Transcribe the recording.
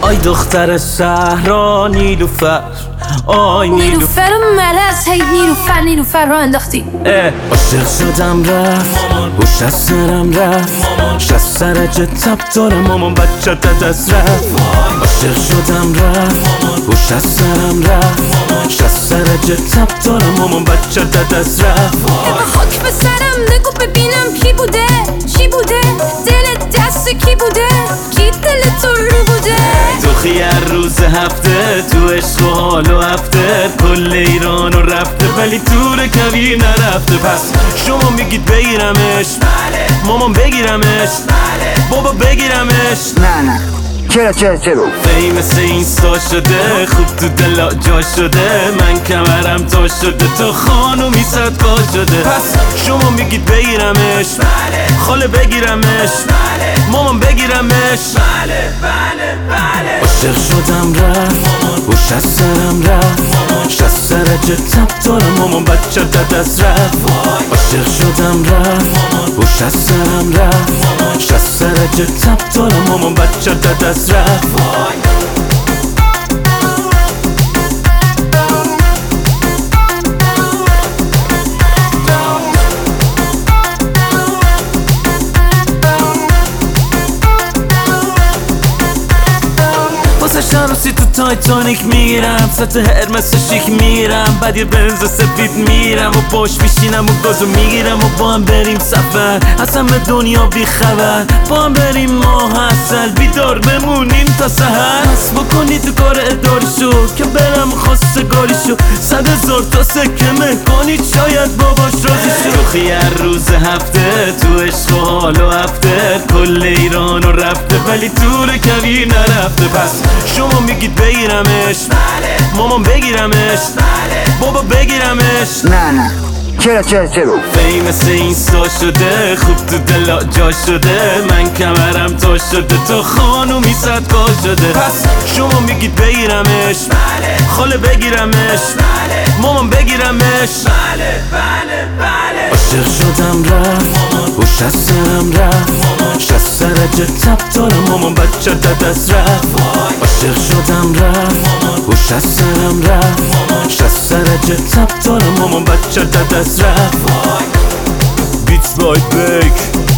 آی دختر صحرا نیلوفر، آی نیلوفر مرز، هی نیلوفر را انداختی. عاشق شدم رفت، هوش از سرم رفت، شست سرجه تب دارم مامان بچه دست رفت. عاشق شدم رفت، هوش از سرم رفت، شست سرجه تب دارم مامان بچه دست رفت. خاک به سرم نگو ببینم کی بوده، چی بوده، دل دست کی بوده، کی دل تو رو بوده. تو خیار روز هفته، تو عشق و حال و هفته، کل ایران رو رفته ولی تور کویر نرفته. پس شما میگید بگیرمش، مامان بگیرمش، بابا بگیرمش. نه چرا مثل اینستا شده، خوب تو دلا جا شده، من کمرم تا شده، تو خانومی صدقا شده. پس شما میگید بگیرمش، خاله بگیرمش، مامان بگیرمش. عاشق شدم رفت، هوش از سرم رفت، شست سرجه تب دارم مامان بچه دست رفت. عاشق شدم رفت، هوش از سرم رفت، شست سرجه تب دارم مامان بچه دست رفت. شانسی تو تایتانیک میرم، سطح هرمس شیک میرم، بعد یه بنز سفید میرم و باش میشینم و گازو میگیرم و با هم بریم سفر، از همه دنیا بی خبر، با هم بریم ماه اصل، بیدار بمونیم تا سحر. بس بکنی تو کار اداری شو که برم خواستگاری شو، 100,000 تا سکه مهکنی شاید باباش راضی شو. تو خیار روز هفته، تو عشق و حال و هفته، کل ایران رو رفته ولی تور کویر نرفته. پس شما میگید بگیرمش، مامان بگیرمش، بابا بگیرمش. نه چرا مثل اینستا شده، خوب تو دلا جا شده، من کمرم تا شده، تو خانومی صدقا شده. پس شما میگید بگیرمش، خاله بگیرمش، مامان بگیرمش. عاشق شدم رفت، هوش از سرم رفت، شست سرجه تب دارم مامان بچه دست رفت. عاشق شدم رفت، هوش از سرم رفت، شست سرجه تب دارم مامان بچه دست رفت. بیتس بای بیک